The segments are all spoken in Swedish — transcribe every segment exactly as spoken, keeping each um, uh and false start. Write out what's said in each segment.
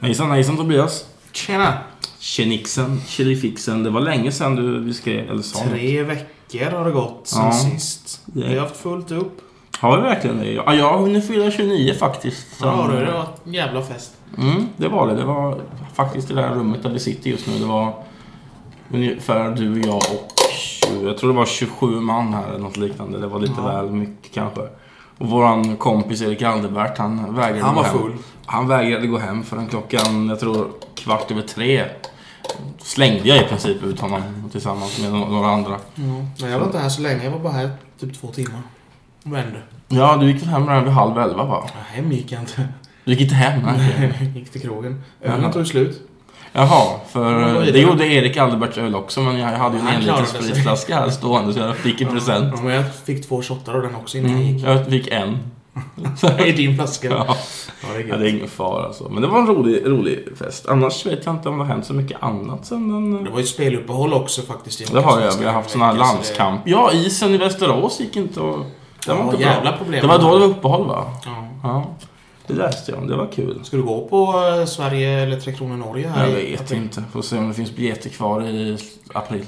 Hejsan, hejsan Tobias. Tjena. Tjenixen, tjillifixen. Det var länge sedan du vi skrev eller sa Tre något. veckor har det gått sen Ja. sist. Vi har haft fullt upp. Har vi verkligen det? Ja, jag har hunnit fylla tjugonio faktiskt. Så... Ja, det var en jävla fest. Mm, det var det. Det var faktiskt i det här rummet där vi sitter just nu. Det var ungefär du, jag och tjugo, jag tror det var tjugosju man här eller något liknande. Det var lite ja. väl mycket kanske. Och våran kompis Erik Aldebert, han vägrade han gå var hem. full. Han vägrade gå hem för den klockan, jag tror kvart över tre. Slängde jag i princip ut honom tillsammans med några andra. Mm. Men jag var inte här så länge, jag var bara här typ två timmar. Vände. Ja, du gick hem redan vid halv elva va? Hem gick jag inte. Du gick inte hem? Nej, jag gick till krogen. Ölen tog slut. Jaha, för det gjorde Erik Alderberts öl också, men jag hade ju en liten spritflaska här stående så jag fick en present. Ja, men jag fick två shottar av den också innan mm, jag gick. Jag fick en. I din flaska. Ja, ja det, är ja, det är ingen fara alltså. Men det var en rolig, rolig fest. Annars vet jag inte om det har hänt så mycket annat sen den... Det var ju speluppehåll också faktiskt. Det har jag, vi har haft sådana här landskamp. Det... Ja, isen i Västerås gick inte och... Det var ja, inte jävla bra. problem. Det var då det var uppehåll va? Ja. Ja. Det läste jag, det var kul. Ska du gå på Sverige eller Tre Kronor Norge här? Jag vet april? inte. Får se om det finns biljetter kvar i april.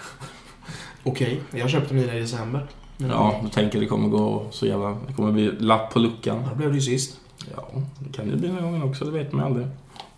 Okej, okay. Jag köpte mina i december. Men ja, du tänker det kommer gå så jävla... Det kommer bli lapp på luckan. Det blev det ju sist. Ja, det kan ju bli någon gång också, det vet man aldrig.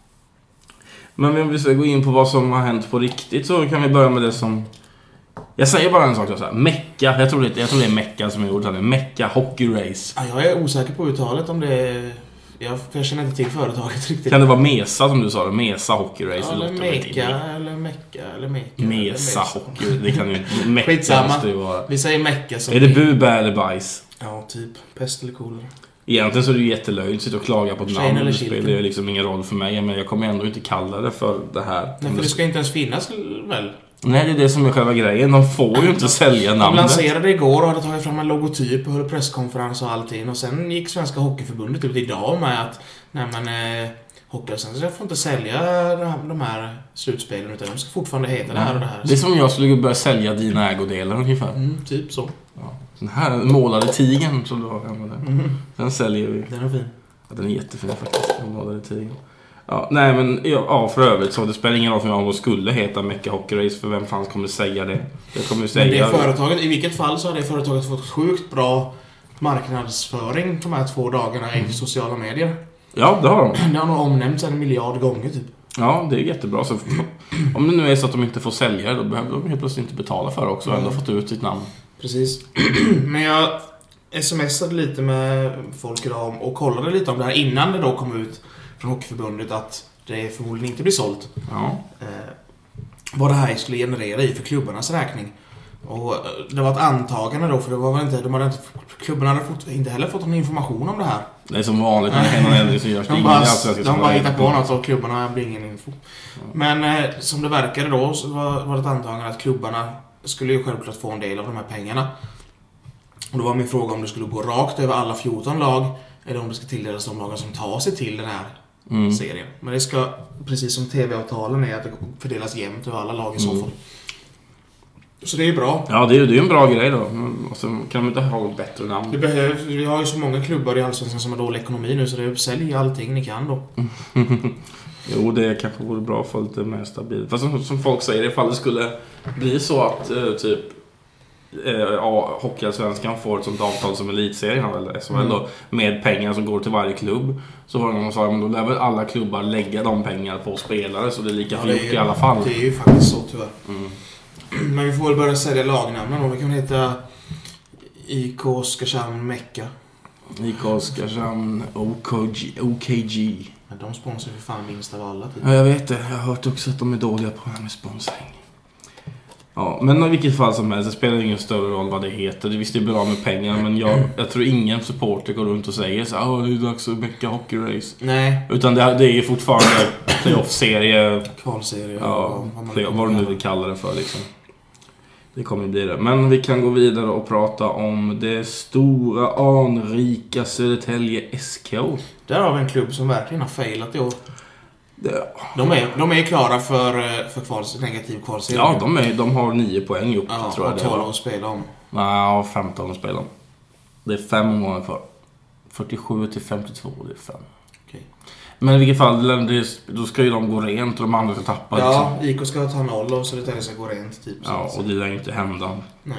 Men om vi ska gå in på vad som har hänt på riktigt så kan vi börja med det som... Jag säger bara en sak så här. Mecca, jag tror det, jag tror det är Mecca som är ordet. Mecca Hockey Race. Ja, jag är osäker på uttalet om det är... Jag, jag känner inte till företaget riktigt. Kan det vara Mesa som du sa det? Mesa Hockey Race. Ja, eller Mecca, eller Mecca, eller Mecca. Mesa Hockey, det kan ju inte... Mecca skitsamma. Måste ju vara... Vi säger Mecca som... Är det bubä eller bajs? Ja, typ. Pest eller kolera. Egentligen så är det ju jättelöjligt att sitta och klaga på ett namn. Eller det spelar ju liksom ingen roll för mig. Men jag kommer ändå inte kalla det för det här. Nej, för det ska inte ens finnas väl? Nej, det är det som är själva grejen. De får ju inte sälja namnet. De lanserade igår och hade tagit fram en logotyp och höll presskonferens och allting. Och sen gick Svenska Hockeyförbundet ut idag med att nej men eh, Hockeyallsvenskan får inte sälja de här slutspelen utan de ska fortfarande heta det här och det här. Det är som jag skulle börja sälja dina ägodelar ungefär. Mm, typ så. Ja. Den här målade tigen som du har hemma där. Mm. Den säljer vi. Den är fin. Ja, den är jättefin faktiskt. Den målade tigen. Ja, nej men ja, för övrigt så det spelar ingen roll för mig om de skulle heta Mecca Hockey Race för vem fan kommer säga det? Jag kommer säga men det företaget, i vilket fall så har det företaget fått sjukt bra marknadsföring de här två dagarna i sociala medier. Ja, det har de. Det har nog omnämnts en miljard gånger typ. Ja, det är jättebra. Så om det nu är så att de inte får sälja då behöver de helt plötsligt inte betala för det också och ändå fått ut sitt namn. Precis. Men jag smsade lite med folk idag och kollade lite om det här innan det då kom ut från Hockeyförbundet att det förmodligen inte blir sålt. Ja. Eh, vad det här skulle generera i för klubbarnas räkning. Och det var ett antagande då, för det var väl inte, de hade inte, klubbarna hade fått, inte heller fått någon information om det här. Det är som vanligt när det händer äldre så görs det de ingen bara, de bara hittar på något och klubbarna blir ingen info. Ja. Men eh, som det verkade då så var, var det ett antagande att klubbarna skulle ju självklart få en del av de här pengarna. Och då var min fråga om det skulle gå rakt över alla fjorton lag eller om det ska tilldelas de lagen som tar sig till den här mm. serien. Men det ska, precis som tv-avtalen är, att det fördelas jämnt över alla lag i så fall. Mm. Så det är bra. Ja, det är ju en bra grej då. Och så kan de inte ha ett bättre namn. Det behövs, vi har ju så många klubbar i Allsvenskan som har dålig ekonomi nu så det är sälj allting ni kan då. Jo, det kanske vore bra för lite mer stabilt. Fast som, som folk säger, ifall det skulle bli så att uh, typ uh, ja, Hockeyallsvenskan får ett sånt avtal som elitserien eller S H L mm. då, med pengar som går till varje klubb. Så var det någon som sa, men då lär väl alla klubbar lägga de pengar på spelare så det är lika ja, fint i alla fall. Det är ju faktiskt så tyvärr. Mm. Men vi får väl börja sälja lagnamnen och vi kan heta I K Oskarshamn Mecca. I K Oskarshamn O K G. O K G. Men de sponsrar ju fan minst av alla. Typ. Ja, jag vet det. Jag har hört också att de är dåliga på det här med sponsring. Ja, men i vilket fall som helst, det spelar ingen större roll vad det heter. Det visst är bra med pengar, men jag, jag tror ingen supporter går runt och säger så ah, det är dags att Mecca Hockey Race. Nej. Utan det, det är ju fortfarande playoff-serie. Kvalserie. Ja, vad, vad du nu vill kalla det för liksom. Det kommer bli det. Men vi kan gå vidare och prata om det stora, anrika Södertälje S K. Där har vi en klubb som verkligen har failat i år. Det... De är, de är klara för, för kvals, negativ kvalserie. Ja, de, är, de har nio poäng upp, ja, tror jag. Och tolv att spela om. Nej, femton att spela om. Det är fem månader kvar. fyrtiosju till femtiotvå, det är fem. Okej. Men i vilket fall, då ska ju de gå rent och de andra ska tappa. Ja, liksom. I K ska ta noll och Södertälje ska gå rent. Typ, ja, och det lär ju inte hända. Nej.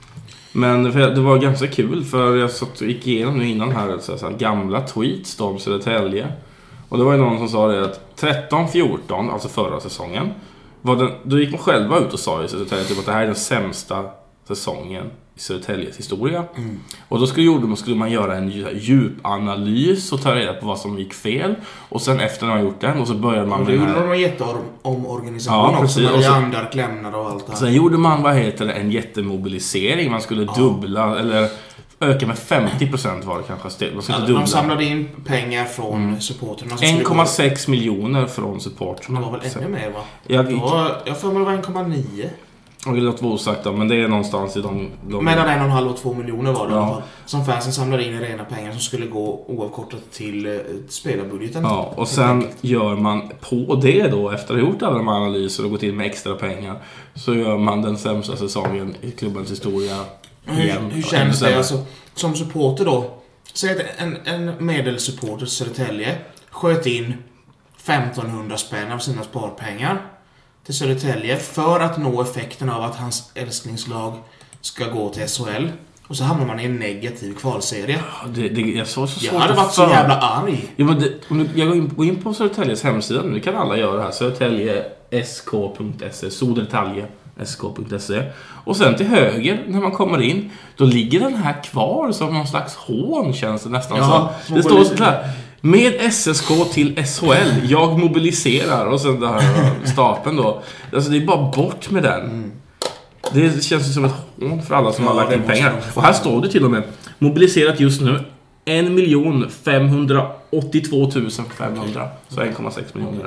Men det var ganska kul för jag satt och gick igenom nu innan här, så här gamla tweets om Södertälje. Och det var ju någon som sa det att tretton fjorton, alltså förra säsongen, var den, då gick man själva ut och sa i Södertälje typ att det här är den sämsta säsongen i Södertäljes historia. Mm. Och då skulle, gjorde man, skulle man göra en djupanalys och ta reda på vad som gick fel. Och sen efter man gjort den, och så började man och med det den här... gjorde de jätteomorganisation ja, också, precis. när och så, Jandark lämnade och allt det här. Sen gjorde man, vad heter det, en jättemobilisering. Man skulle ja. dubbla, eller öka med femtio procent var det kanske. Man skulle ja, dubbla. De samlade in pengar från mm. supporterna. en komma sex miljoner från supporterna. Det var väl ännu mer, va? Jag, Då, jag får mig det var en komma nio. Jag vill låta vara osagt då, men det är någonstans i de... de... Mellan en och en halv och två miljoner var det ja. i alla fall. Som fansen samlade in i rena pengar som skulle gå oavkortat till eh, spelarbudgeten. Ja, och sen enkelt. Gör man på det då, efter att ha gjort alla de analyser och gått in med extra pengar, så gör man den sämsta säsongen i klubbens historia. Hur, hur känns det? Alltså, som supporter då, säg att en, en medelsupporter Södertälje sköt in femtonhundra spänn av sina sparpengar till Södertälje för att nå effekten av att hans älsklingslag ska gå till S H L. Och så hamnar man i en negativ kvalserie. Ja, det, det, jag, så, så jag hade varit så jävla arg. Ja, men det, om du, jag går in, går in på Södertäljes hemsida nu, kan alla göra det här. Södertälje S K punkt se, Sodertälje S K punkt se. Och sen till höger, när man kommer in, då ligger den här kvar som någon slags hån, känns det nästan ja, så. Det står så här: med S S K till S H L, jag mobiliserar. Och sen den här stapeln då. Alltså det är bara bort med den. Mm. Det känns som ett hån för alla som ja, har lagt in pengar. Och här står det till och med: mobiliserat just nu en miljon femhundraåttiotvå tusen femhundra. Så en komma sex miljoner.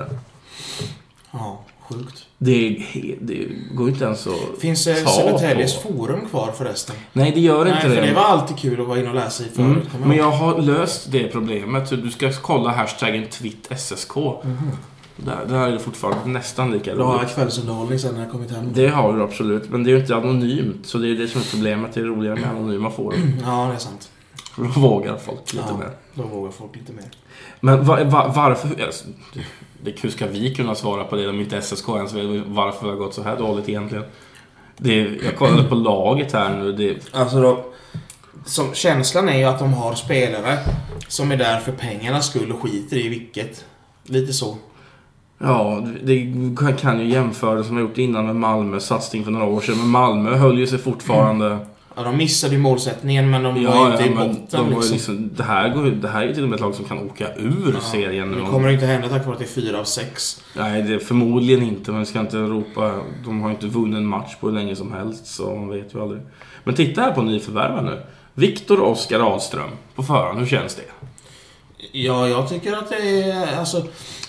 Ja, sjukt. Det, det går inte ens att... Finns det Södertäljes forum kvar förresten? Nej, det gör Nej, inte för det. det var alltid kul att vara in och läsa i förut. Mm. Men jag har löst det problemet. Så du ska kolla hashtaggen tweet S S K. Mm. Där, där är det fortfarande nästan lika roligt. Då har jag kvällsunderhållning sen när jag kommit hem. Det har du absolut. Men det är ju inte anonymt. Så det är det som är problemet. Det är roligare med anonyma forum. Ja, det är sant. Då vågar folk lite ja, mer. Då vågar folk lite mer. Men var, var, varför... Alltså, det, hur ska vi kunna svara på det om inte S S K ens vet varför det har gått så här dåligt egentligen? Det, jag kollade på laget här nu. Det... Alltså då... Som, känslan är ju att de har spelare som är där för pengarna skull och skiter i vilket. Lite så. Ja, det kan ju jämföra som jag gjort innan med Malmö satsning för några år sedan. Men Malmö höll ju sig fortfarande... Mm. Ja, de missade ju målsättningen, men de ja, var inte ja, i botten. De var liksom. Liksom, det, här går, det här är ju till och med ett lag som kan åka ur ja, serien. Det kommer inte hända tack vare att det är fyra av sex. Nej, det är förmodligen inte. Men vi ska inte ropa... De har inte vunnit en match på hur länge som helst, så man vet ju aldrig. Men titta här på nyförvärven nu. Viktor Oskar Ahlström på förhand, hur känns det? Ja, jag tycker att det är... Alltså,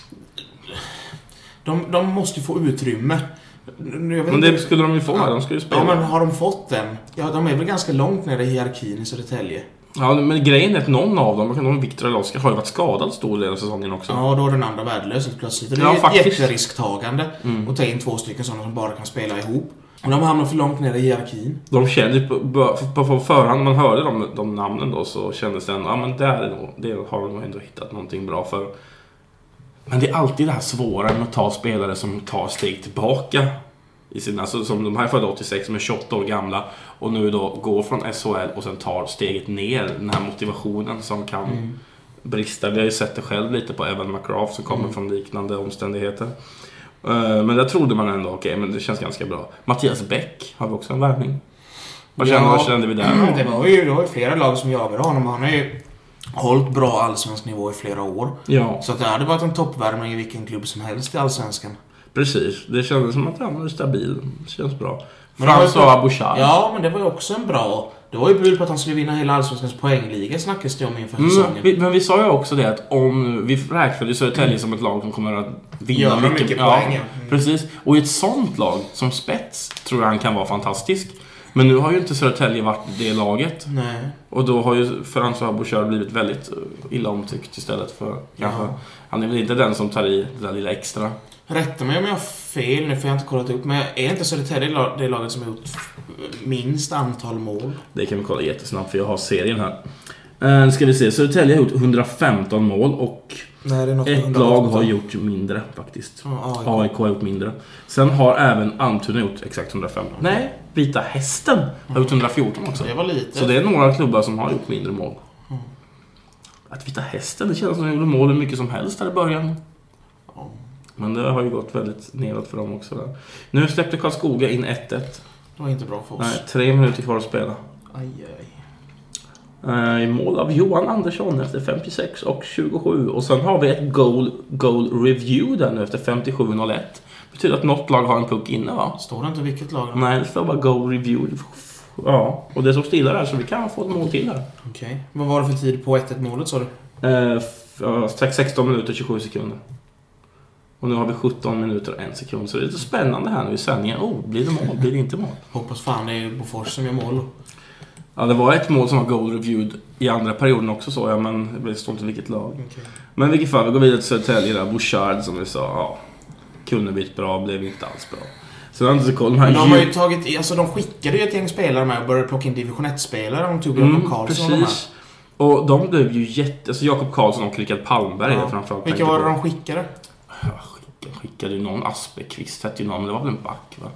de, de måste ju få utrymme. Men det inte, skulle de ju få, ja, de skulle ju spela. Ja, men har de fått den? Ja, de är väl ganska långt ner i hierarkin i Södertälje. Ja, men grejen är att någon av dem, de Viktor eller Oskar, har ju varit skadad stor del av säsongen också. Ja, då är den andra värdelös plötsligt. Det är ja, ett faktiskt. jätterisktagande mm. att ta in två stycken sådana som bara kan spela ihop. Och de hamnar för långt ner i hierarkin. De kände på, på, på förhand, man hörde de, de namnen då, så kändes det ändå, ja men där är nog, det har de ändå hittat någonting bra för. Men det är alltid det här svåra med att ta spelare som tar steg tillbaka i sina, alltså, som de här födda åttiosex som är tjugoåtta år gamla och nu då går från S H L och sen tar steget ner, den här motivationen som kan mm. brista. Vi har ju sett det själv lite på Evan McGrath som kommer mm. från liknande omständigheter. Uh, men där trodde man ändå, okej, okay, men det känns ganska bra. Mattias Bäck har vi också en värvning. Vad kände, ja, vad kände vi där? Det var ju, det var ju flera lag som jagade honom. Han har ju hållit bra allsvensk nivå i flera år. Ja. Så att det hade varit en toppvärvning i vilken klubb som helst i allsvenskan. Precis, det kändes som att han var stabil. Det känns bra. François Bouchard. Ja, men det var ju också en bra... Det var ju bud på att han skulle vinna hela allsvenskans poängliga, snackades det om inför säsongen. Mm, vi, men vi sa ju också det att om vi räknade ju Södertälje mm. som ett lag som kommer att vinna ja, mycket, mycket ja, poäng. Mm. Precis. Och i ett sånt lag som spets tror jag han kan vara fantastisk. Men nu har ju inte Södertälje varit det laget. Nej. Och då har ju François Bouchard blivit väldigt illa omtyckt istället för kanske. Ja. Han är väl inte den som tar i det där lilla extra. Rätta mig om jag har fel nu, för jag har inte kollat upp. Men är inte Södertälje det laget som har gjort minst antal mål? Det kan vi kolla jättesnabbt, för jag har serien här. Uh, ska vi se, Södertälje har gjort hundrafemton mål och Nej, det är något Ett lag har gjort mindre faktiskt. Ja, A I K. A I K har gjort mindre. Sen har även Almtuna gjort exakt hundrafem. Nej, Vita Hästen har gjort hundrafjorton också. Det var lite. Så det är några klubbar som har gjort mindre mål. Mm. Att Vita Hästen, det känns som att de gjorde mål hur mycket som helst där i början. Ja. Men det har ju gått väldigt neråt för dem också. Där. Nu släppte Karlskoga in ett ett. Det var inte bra för oss. Nej, tre minuter kvar att spela. Aj, aj. I mål av Johan Andersson efter femtiosex och tjugosju. Och sen har vi ett goal, goal review där nu efter femtiosju noll ett. Betyder att något lag har en puck inne, va? Står det inte vilket lag? Nej, det står bara goal review. Ja, och det är så stilla där så vi kan få ett mål till där. Okej. Okay. Vad var det för tid på ett ett målet, sa du? Eh, strax sexton minuter tjugosju sekunder. Och nu har vi sjutton minuter och en sekund. Så det är lite spännande här nu i sändningen. Oh, blir det mål? Blir det inte mål? Hoppas fan det är Bofors som gör mål. Ja, det var ett mål som var goal reviewed i andra perioden också, så ja, men det står inte vilket lag. Okay. Men i vilket fall, vi går vidare till Södertälje där. Bouchard som vi sa, ja, kunde blivit bra, blev inte alls bra. Så jag har inte så koll. De, här de har ju tagit, alltså de skickade ju ett gäng spelare med och började plocka in division ett-spelare. De tog Jakob mm, Karlsson och de här. Och de blev ju jätte, alltså Jakob Karlsson och Rickard Palmberg ja. Framförallt. Vilka var det de skickade? Ja, skickade, skickade ju någon Asperqvist, hette ju någon, men det var väl en back, va?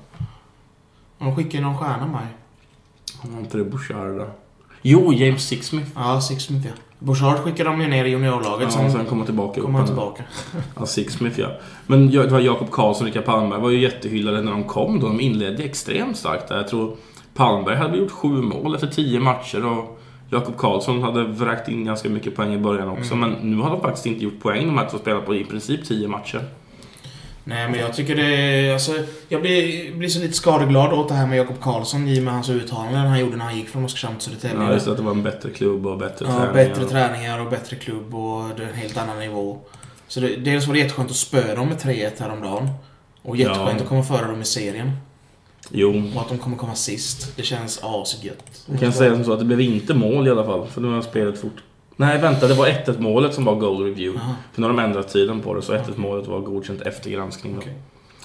De skickade ju någon stjärna med. Han var inte det Bouchard där. Jo, James Sixsmith. Ja, Sixsmith, ja. Bouchard skickade de ju ner i juniorlaget. Ja, sen, sen kommer tillbaka kommer han tillbaka. Ja, Sixsmith, ja. Men det var Jakob Karlsson och Rickard Palmberg var ju jättehyllade när de kom då. De inledde extremt starkt där. Jag tror Palmberg hade gjort sju mål efter tio matcher och Jakob Karlsson hade vräkt in ganska mycket poäng i början också. Mm. Men nu har de faktiskt inte gjort poäng de här två spelar på i princip tio matcher. Nej, men jag tycker det alltså, jag blir, blir så lite skadeglad åt det här med Jakob Karlsson i med hans uttalanden han gjorde när han gick från Oskarshamn till Södertälje. Ja, just att det var en bättre klubb och bättre ja, träningar. bättre träningar och bättre klubb och det är en helt annan nivå. Så det, dels var det jätteskönt att spöra dem med tre ett häromdagen. Och jätteskönt ja. Att komma före dem i serien. Jo. Och att de kommer komma sist. Det känns asgött. Jag kan säga som så att det blev inte mål i alla fall. För nu har spelet fort. Nej, vänta, det var ett ett målet som var goal review. Aha. För nu har de ändrat tiden på det, så ett ett målet var godkänt efter granskning. Okay.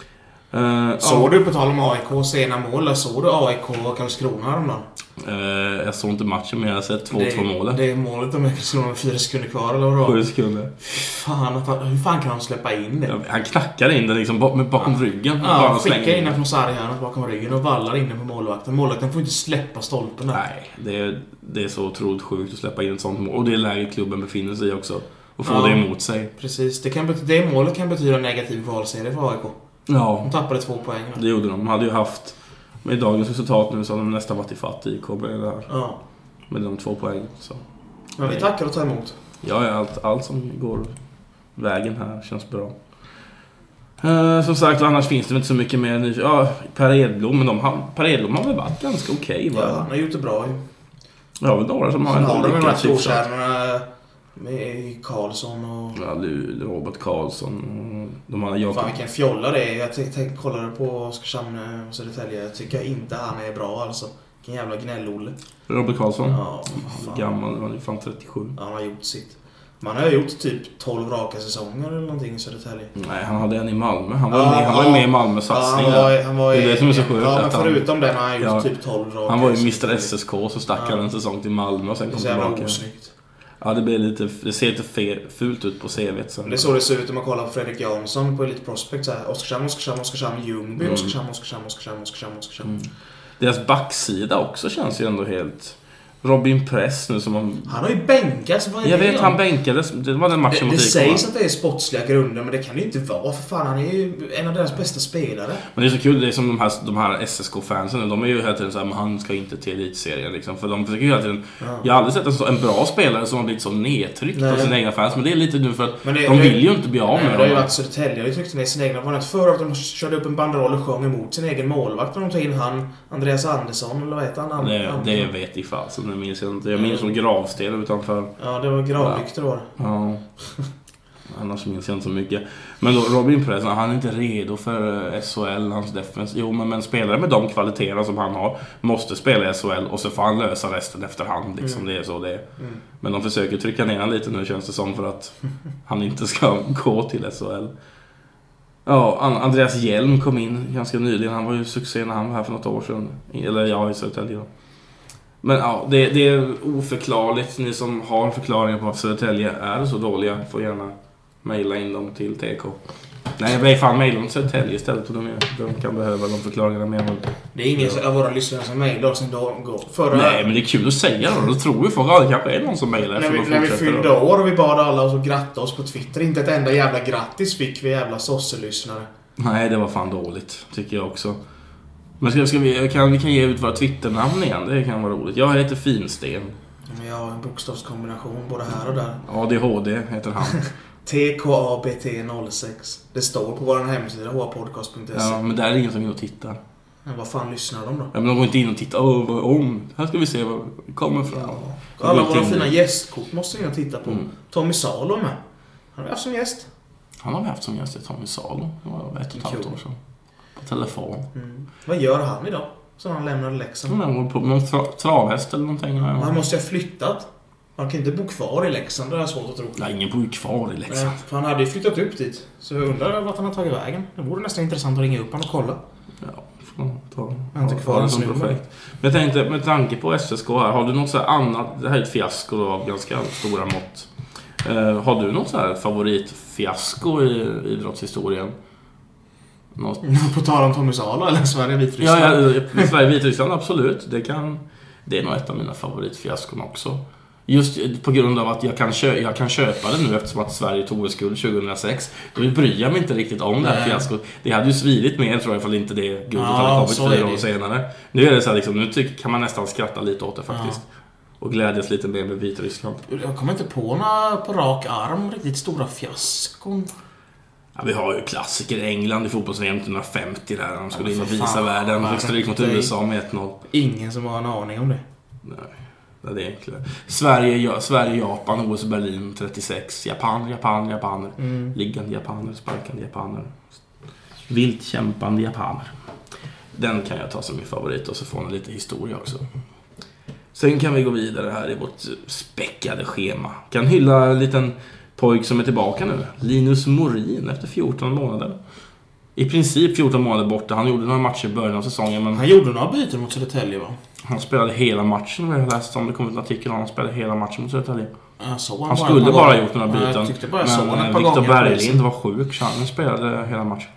Uh, såg ja. Du på tal om A I K sena mål, såg du A I K och Karlskrona häromdagen? Uh, jag såg inte matchen, men jag har sett två två målet. Det är målet om Karlskrona med fyra sekunder kvar, eller vad? Sju sekunder. Fan, hur fan kan de släppa in det? Ja, han knackar in den liksom bakom ja. ryggen. Ja, skickar in den från sarghörnet bakom ryggen och vallar in den på målvakten. Målvakten får inte släppa stolpen där. Nej, det är, det är så otroligt sjukt att släppa in ett sånt mål. Och det är läget klubben befinner sig i också. Och få ja, det emot sig. Precis, det, kan, det målet kan betyda negativ valserie för A I K. Ja. De tappade två poäng. Då. Det gjorde de. De hade ju haft, med dagens resultat nu så hade de nästan varit i fatt i K B det här. Ja. Med de två poäng. Så. Ja, vi tackar och tar emot. Ja, allt, allt som går vägen här känns bra. Uh, som sagt, annars finns det inte så mycket mer. Ja, Per Edblom, men de har, Per Edblom har väl varit ganska okej, okay, va? Ja, han har gjort det bra ju. Ja, väl några som har en har de lyckats hyfsat. Med Karlsson och... Ja, Robert Karlsson. De har Jakob... Fan, vilken fjolla det är. Jag tänkte kolla det på Oskarshamn och Södertälje. Jag tycker inte han är bra alltså. Vilken jävla gnällolle. Robert Karlsson? Ja, fan. Gammal, han är fan trettiosju. Ja, han har gjort sitt. Man har gjort typ tolv raka säsonger eller någonting i Södertälje. Nej, han hade en i Malmö. Han var, ja, med, han var ja, med i Malmö satsning. Ja, han var, han var det är det som är så sjukt. Ja, men förutom den har han gjort ja, typ tolv raka. Han var ju mister S S K, så stack han ja. en säsong till Malmö och sen kom tillbaka. Osnyggt. Ja, det blir lite, det ser lite fe, fult ut på C V:t. Det är så det ser ut om man kollar på Fredrik Jansson på Elite Prospect så här. Oskarshamn, Oskarshamn, Oskarshamn, Ljungby, mm. Oskarshamn, Oskarshamn, Oskarshamn, Oskarshamn, Oskarshamn. Mm. Deras backsida också känns ju ändå helt... Robin Press nu som man... Han har ju bänkats. Jag vet, han bänkades. Det var den matchen det, det sägs att det är sportsliga grunder, men det kan det ju inte vara. För fan, han är ju en av deras bästa spelare. Men det är så kul, det är som de här, de här S S K-fansen. De är ju hela tiden så här, men han ska inte till elitserien liksom. För de försöker ju hela tiden... Ja. Jag har aldrig sett en, så, en bra spelare som har blivit så nedtryckt av sina egna fans. Men det är lite nu för att det, de vill ju inte bli av med dem. Det har ju varit Södertälje. Jag har ju tryckt ner sina egna. Var det förr att de körde upp en banderoll och sjöng emot sin egen målvakt. Och de tog in han, Andreas Andersson, eller vad heter han? Det, det vet i fall, så det minns jag inte. Jag minns som gravsten utanför. Ja, det var gravlyktor då. Ja. Annars minns jag inte så mycket. Men då, Robin Press, han är inte redo för S H L, hans defens. Jo, men, men spelare med de kvaliteterna som han har måste spela i S H L och så får han lösa resten efterhand. Liksom. Mm. Det är så det är. Mm. Men de försöker trycka ner han lite nu, känns det som, för att han inte ska gå till S H L. Ja, Andreas Hjelm kom in ganska nyligen. Han var ju succé när han var här för något år sedan. Eller ja, i Södertälje. Men ja, det, det är oförklarligt. Ni som har förklaringar på att Södertälje är så dåliga får gärna Maila in dem till T K. Nej, jag vill fan mejla dem till Södertälje istället för de, de kan behöva de förklaringarna med. Det är ingen av våra lyssnare som mejlar oss en dag går. Förra... Nej, men det är kul att säga då. Då tror ju folk att det kanske är någon som mejlar. När vi, när vi fyllde år och vi bad alla oss att gratta oss på Twitter. Inte ett enda jävla grattis fick vi jävla sosselyssnare. Nej, det var fan dåligt, tycker jag också. Men ska, ska vi, kan, vi kan ge ut våra Twitternamn igen, det kan vara roligt. Jag heter Finsten. Jag har en bokstavskombination både här och där. A D H D heter han. T K A B T noll sex. Det står på vår hemsida h a podcast punkt se. Ja, men där är ingen som går och tittar. Men vad fan lyssnar de då? Ja, men de går inte in och tittar. Åh, vad om. Här ska vi se vad kommer fram. Ja. Alla våra fina gästkort måste jag titta på. Mm. Tommy Salo med. Han har vi haft som gäst. Han har vi haft som gäst i Tommy Salo. Det var ett och ett halvt år sedan. På telefon. Mm. Vad gör han idag? Så han lämnade Leksand. Han var på någon tra- travhäst eller någonting. Han måste ha flyttat. Han kan inte bo kvar i Leksand, det är svårt att tro. Nej, ingen bor ju kvar i Leksand. Nej, för han hade ju flyttat upp dit. Så jag undrar vart han har tagit vägen. Det vore nästan intressant att ringa upp honom och kolla. Ja, får ta. Han är inte kvar en snubbe. Men jag tänkte, med tanke på S S K här, har du något så här annat, det här är ett fiasko då, av ganska stora mått. Uh, har du något så här favoritfiasko i idrottshistorien? Något... På tal om Tommy Salo eller Sverige Vitryssland? Ja, ja, Sverige Vitryssland, absolut. Det, kan, det är nog ett av mina favoritfiaskon också. Just på grund av att jag kan, kö- jag kan köpa det nu eftersom att Sverige tog en skuld tjugohundrasex. Då bryr jag mig inte riktigt om det här fiaskot. Det hade ju svidit mer, tror jag, ifall inte det guldet ja, hade kommit fyra år senare. Nu är det så här, liksom, nu tycker, kan man nästan skratta lite åt det faktiskt. Ja. Och glädjas lite mer med Vitryssland. Jag kommer inte på några på rak arm riktigt stora fiaskon. Ja, vi har ju klassiker. England i fotbolls-V M nittonhundrafemtio där de skulle in och visa världen. Vi stryk mot U S A med ett noll. Ingen som har en aning om det. Nej. Det är det egentligen. Sverige, Sverige, Japan, O S Berlin trettiosex, Japan, Japan, japaner. Mm. Liggande japaner, sparkande japaner. Vilt kämpande japaner. Den kan jag ta som min favorit och så får ni lite historia också. Sen kan vi gå vidare här i vårt späckade schema. Kan hylla en liten pojk som är tillbaka nu. Linus Morin efter fjorton månader. I princip fjorton månader borta. Han gjorde några matcher i början av säsongen. Men han gjorde några byten mot Södertälje, va? Han spelade hela matchen. Jag läste om det kom ut en artikel om han spelade hela matchen mot Södertälje. Han, han skulle bara, bara gjort några byten. Ja, men Viktor Berglind var sjuk så han spelade hela matchen.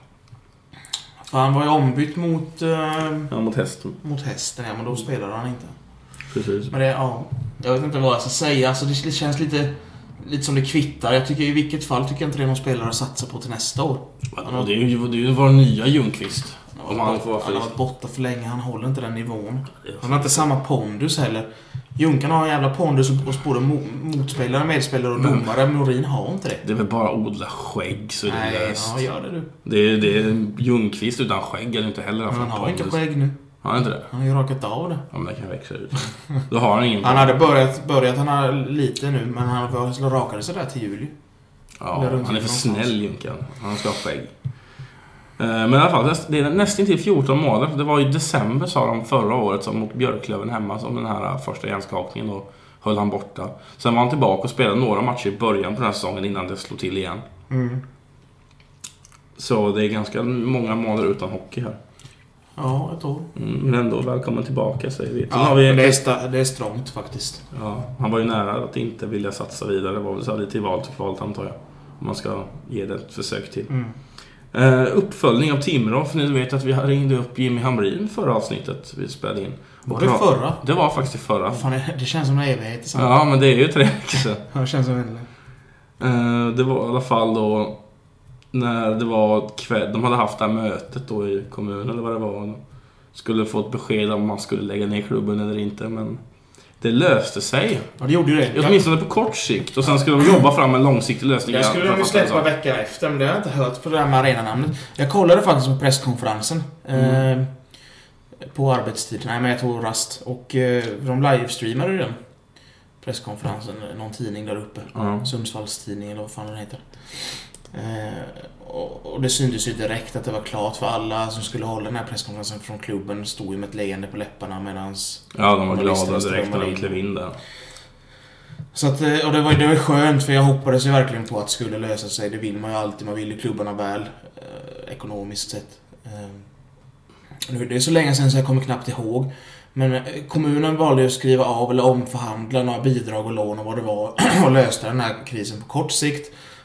För han var ju ombytt mot... Uh, ja, mot hästen. Mot hästen, ja, men då spelade han inte. Precis. Men det, ja... Jag vet inte vad jag ska säga. Alltså, det, det känns lite... Lite som det kvittar. Jag tycker i vilket fall tycker jag inte det är någon spelare att satsa på till nästa år. Han har... Det är ju, det är ju vår nya Ljungqvist. Om han, får han har varit borta för länge. Han håller inte den nivån. Han har inte samma pondus heller. Junkan har en jävla pondus hos både motspelare, medspelare och domare. Men Morin har inte det. Det är väl bara odla skägg så nej, det är löst. Ja, gör det du. Det är, det är Ljungqvist utan skägg eller inte heller. Han, han har pondus. Inte skägg nu. Har han inte det? Han har ju rakat av det. Ja, men det kan växa ut. Då har han ingen. Han hade börjat, börjat han har lite nu, men han rakade sig där till juli. Ja, han är för snäll, Junkan. Han ska ha skägg. Men i alla fall, det är nästan till fjorton månader. Det var i december, sa de förra året, som mot Björklöven hemma, som den här första hjärnskakningen, då höll han borta. Sen var han tillbaka och spelade några matcher i början på den här säsongen innan det slog till igen. Mm. Så det är ganska många månader utan hockey här. Ja, ett år. Mm, men ändå välkommen tillbaka, säger vi. Ja, har vi... Det, är sta- det är strångt faktiskt. Ja, han var ju nära att inte vilja satsa vidare. Det var väl så lite till val till kvalt, antar jag. Om man ska ge det ett försök till. Mm. Uh, uppföljning av Timrå, för ni vet att vi ringde upp Jimmy Hamrin förra avsnittet vi spelade in. Var det förra? Det var faktiskt förra. Fan, det känns som en evighet. Ja, men det är ju tre veckor sedan. Ja, det känns som en uh, Det var i alla fall då när det var kväll, de hade haft det här mötet då i kommunen eller vad det var. De skulle få ett besked om man skulle lägga ner klubben eller inte, men det löste sig. Ja, det gjorde det. Åtminstone på kort sikt. Och sen skulle de jobba fram en långsiktig lösning. Jag skulle de ju släppa veckan efter, men det har jag inte hört på det här med arenanamnet. Jag kollade faktiskt på presskonferensen. Mm. Eh, på arbetstid. Nej, men jag tog rast. Och eh, de livestreamade den presskonferensen. Någon tidning där uppe. Mm. Sundsvallstidning eller vad fan den heter. Eh, och, och det syntes ju direkt att det var klart för alla som skulle hålla den här presskonferensen från klubben stod ju med ett leende på läpparna medans... Ja, de var glada direkt när de klev in där. Så att, och det var, det var skönt, för jag hoppades ju verkligen på att det skulle lösa sig. Det vill man ju alltid, man vill ju klubbarna väl eh, ekonomiskt sett. Eh, nu, det är så länge sedan så jag kommer knappt ihåg. Men eh, kommunen valde ju att skriva av eller omförhandla några bidrag och lån och vad det var och lösta den här krisen på kort sikt.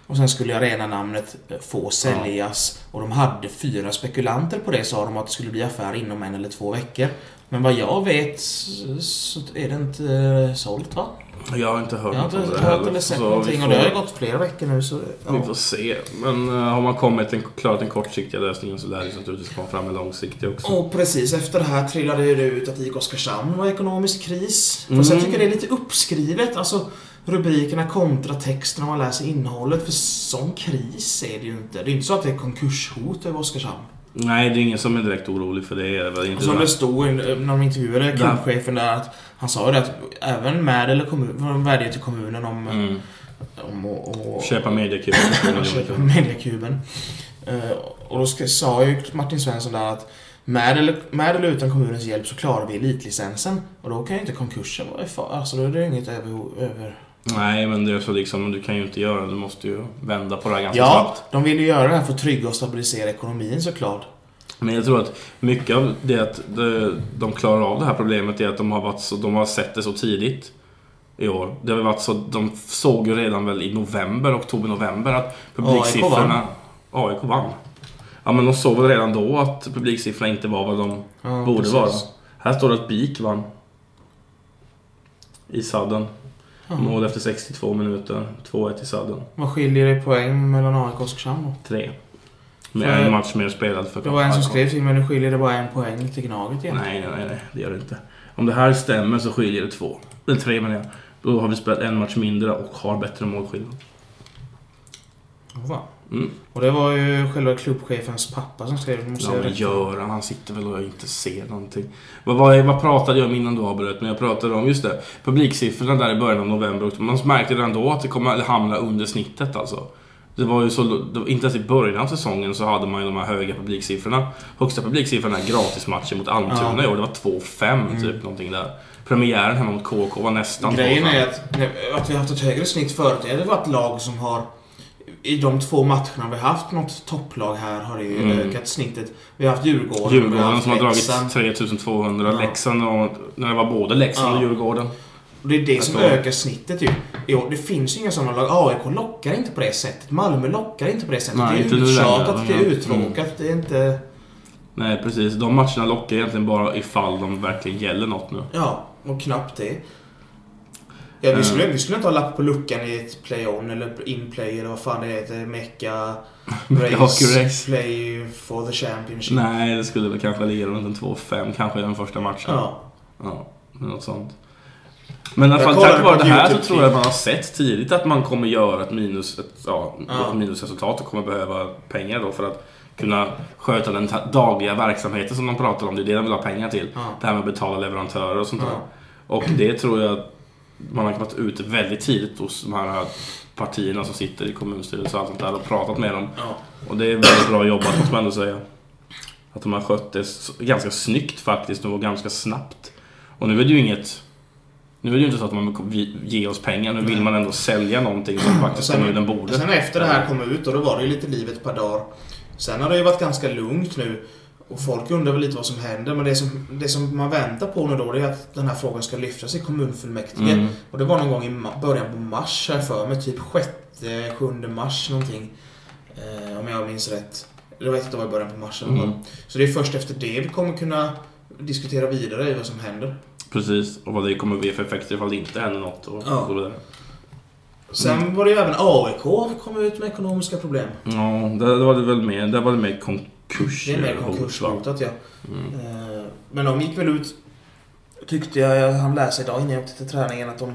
Och sen skulle arenanamnet få säljas. Ja. Och de hade fyra spekulanter på det, sa de, att det skulle bli affär inom en eller två veckor. Men vad jag vet så är det inte sålt, va? Jag har inte hört jag har inte det hört eller sett så någonting. får, och det har gått flera veckor nu. Så, ja. Vi får se. Men uh, har man kommit en, klarat den kortsiktiga lösningen så lär det naturligtvis komma fram en långsiktig också. Och precis efter det här trillade det ut att I K Oskarshamn var ekonomisk kris. Mm. Fast jag tycker det är lite uppskrivet. Alltså rubrikerna kontra texten när man läser innehållet. För sån kris är det ju inte. Det är inte så att det är konkurshot över Oskarshamn. Nej, det är ingen som är direkt orolig för det. Är det inte som det stod när de intervjuade klubbchefen där, att han sa det att även med eller kommun, vädjade till kommunen om, mm. om och, och, köpa mediakuben. köpa mediakuben. Uh, och då ska, sa ju Martin Svensson där att med eller, med eller utan kommunens hjälp så klarar vi elitlicensen. Och då kan ju inte konkursen vara i fara. Alltså då är det inget över... över Nej, men det är så liksom, du kan ju inte göra det. Du måste ju vända på det här ganska ja, snabbt. Ja, de vill ju göra det här för att trygga och stabilisera ekonomin såklart. Men jag tror att mycket av det att de klarar av det här problemet är att de har, varit så, de har sett det så tidigt i år. Det har varit så, de såg ju redan väl i november, oktober-november att publiksiffrorna... A I K vann. Ja, men de såg väl redan då att publiksiffrorna inte var vad de ja, borde precis. vara. Här står det att BIK vann. I sadden. Mm. Mål efter sextiotvå minuter. två ett i sadden. Vad skiljer det poäng mellan A I K och Oskarshamn då? Tre. Med för en match mer spelad för. Det var en som skrev till, men nu skiljer det bara en poäng till Gnaget igen. Nej, nej, nej, det gör det inte. Om det här stämmer så skiljer det två. Eller tre, men ja. Då har vi spelat en match mindre och har bättre målskillnad. Va? Mm. Och det var ju själva klubbchefens pappa som skrev det. Ja, men gör han. Han sitter väl och inte ser någonting. Vad, vad, vad pratade jag om innan du avbröt? Men jag pratade om just det. Publiksiffrorna där i början av november. Man märkte redan då att det kommer hamna under snittet alltså. Det var ju så, det var, inte ens i början av säsongen så hade man ju de här höga publiksiffrorna. Högsta publiksiffrorna är gratismatcher mot Almtuna ja. i år. Det var två fem mm. typ någonting där. Premiären hemma mot K K var nästan grejen är att, att vi har haft ett högre snitt förut. Det har varit lag som har i de två matcherna vi har haft något topplag här har det ju mm. ökat snittet. Vi har haft Djurgården. Djurgården har haft som har dragit tre tusen tvåhundra. Ja. Leksand och, när det var både Leksand ja. och Djurgården. Och det är det som ökar snittet ju. Jo, det finns ju inga sådana lag. A I K lockar inte på det sättet. Malmö lockar inte på det sättet. Nej, det är uttjatat, det är uttråkat. Mm. Det är inte... Nej, precis. De matcherna lockar egentligen bara ifall de verkligen gäller något nu. Ja, och knappt det. Ja, vi skulle, vi skulle inte ha lapp på luckan i ett play-on eller in-play eller vad fan det heter. Mecca race, race play for the championship. Nej, det skulle väl kanske ligga runt en två fem kanske i den första matchen. Ja. Ja, något sånt. Men i alla fall tack vare det här så tror jag att man har sett tidigt att man kommer göra ett minus, ett, ja, ja. ett minusresultat och kommer behöva pengar då för att kunna sköta den ta- dagliga verksamheten som de pratar om. Det är det de vill ha pengar till. Ja. Det här med att betala leverantörer och sånt där. Ja. Och det tror jag man har varit ute väldigt tidigt hos de här partierna som sitter i kommunstyrelsen och allt sånt där och pratat med dem. Ja. Och det är väldigt bra jobbat måste man ändå säga. Att de har skött det ganska snyggt faktiskt och ganska snabbt. Och nu är det ju inget... Nu är det ju inte så att man vill ge oss pengar. Nu vill man ändå sälja någonting som faktiskt sen, kommunen borde. Sen efter det här kom ut och då var det ju lite livet per dag. Sen har det ju varit ganska lugnt nu. Och folk undrar väl lite vad som händer. Men det som, det som man väntar på nu då det är att den här frågan ska lyftas i kommunfullmäktige. Mm. Och det var någon gång i början på mars här för mig. Typ sjätte, sjunde mars någonting. Eh, om jag minns rätt. Jag vet att det var i början på mars. Mm. Så det är först efter det vi kommer kunna diskutera vidare i vad som händer. Precis, och vad det kommer bli för effekter ifall det inte händer något. Och ja. så vidare. Sen mm. var det ju även A I K kom ut med ekonomiska problem. Ja, det, det var det väl med. Det var det med konkurs. Det är mer konkurshotat, ja. Mm. Men de gick väl ut, tyckte jag, han läste idag innan jag åkte till träningen, att de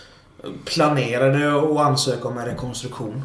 planerade att ansöka om en rekonstruktion.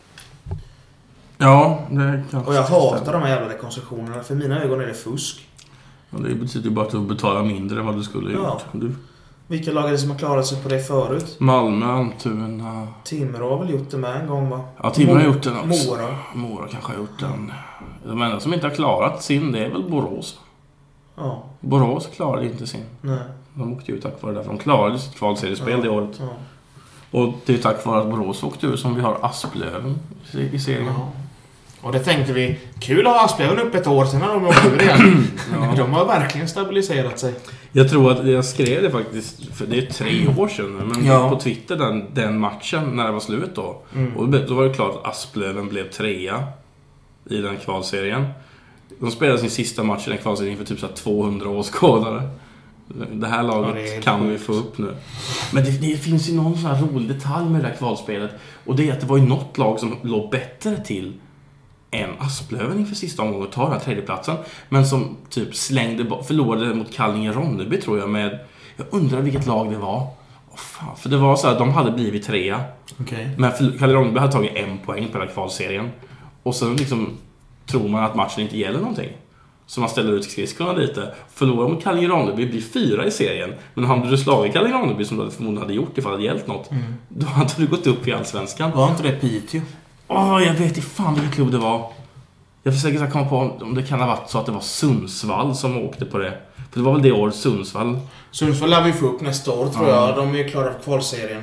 Ja, det kanske. Och jag hatar de här jävla rekonstruktionerna. För mina ögon är det fusk. Ja, det betyder ju bara att du betalar mindre än vad du skulle ja. gjort. Du... Vilka lag är det som har klarat sig på det förut? Malmö, Almtuna. Timrå har väl gjort det med en gång, va? Ja, Timrå har gjort den också. Mora. Mora kanske har gjort den. De enda som inte har klarat sin, det är väl Borås. Ja. Borås klarade inte sin. Nej. De åkte ju tack vare det. De klarade sitt kvalseriespel ja. det året. Ja. Och det är tack vare att Borås åkte ur som vi har Asplöven i serien. Ja. Och det tänkte vi, kul att ha Asplöven upp ett år sedan när de åkte ur igen. Ja. De har verkligen stabiliserat sig. Jag tror att jag skrev det faktiskt, för det är tre år sedan, men ja. På Twitter den, den matchen när det var slut då. Mm. Och då var det klart att Asplöven blev trea i den kvalserien. De spelade sin sista match i den kvalserien för typ så tvåhundra åskådare. Det här laget ja, det kan vi få upp nu. Men det, det finns ju någon sån här rolig detalj med det här kvalspelet. Och det är att det var ju något lag som låg bättre till än Asplöven inför sista omgången och tar den här tredjeplatsen. Men som typ slängde, förlorade mot Kallinge-Ronneby tror jag med, jag undrar vilket lag det var. Oh, fan, för det var så här, de hade blivit trea. Okay. Men Kallinge-Ronneby hade tagit en poäng på den här kvalserien. Och sen liksom tror man att matchen inte gäller någonting. Så man ställer ut skridskorna lite. Förlorar mot Kallinge-Ronneby, blir fyra i serien. Men hade du slagit Kallinge-Ronneby som du förmodligen hade gjort ifall det hade hjälpt något. Mm. Då hade du gått upp i Allsvenskan. Var inte det Piteå? Åh, oh, jag vet inte fan vilken klubb det var. Jag försöker komma på om det kan ha varit så att det var Sundsvall som åkte på det. För det var väl det år Sundsvall. Sundsvall lär vi få upp nästa år tror ja. jag. De är ju klara för kvalserien.